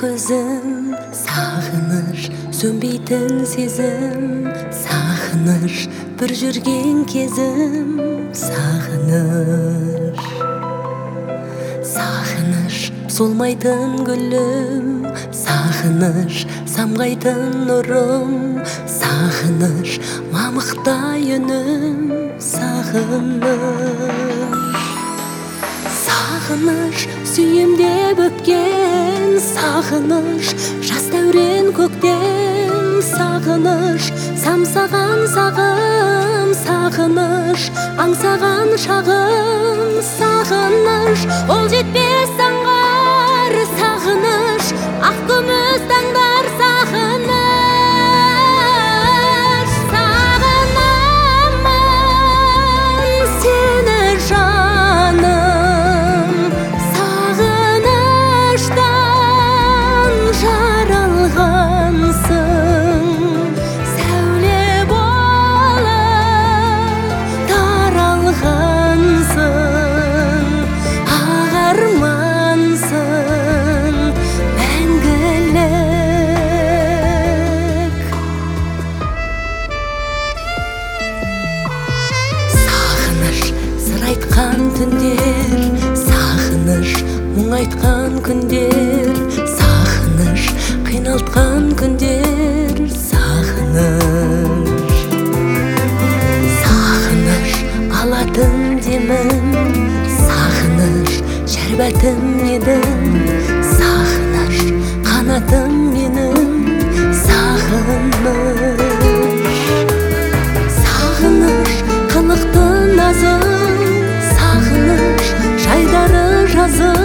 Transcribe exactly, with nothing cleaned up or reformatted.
көзім, сағыныш сөнбейтін сезім, сағыныш бір жүрген кезім, сағыныш. Сағыныш солмайтын гүлім, сағыныш самғайтын нұрым, сағыныш мамықтай үнім, сағыныш. Сағыныш сүйем деп өпкен, сағыныш жас дәурен көктем, сағыныш самсаған сағым, сағыныш аңсаған шағым, сағыныш ол жетпес аңғар, сағыныш ақ күміс таңдар, сағыныш. Айтқан түндер, сағыныш мұң айтқан күндер, сағыныш қиналтқан күндер, сағыныш. Сағыныш алатын демім, сағыныш шәрбәтім едің, сағыныш қанатым менің, сағыныш. Сағыныш қылықтың назым, жайдары жазы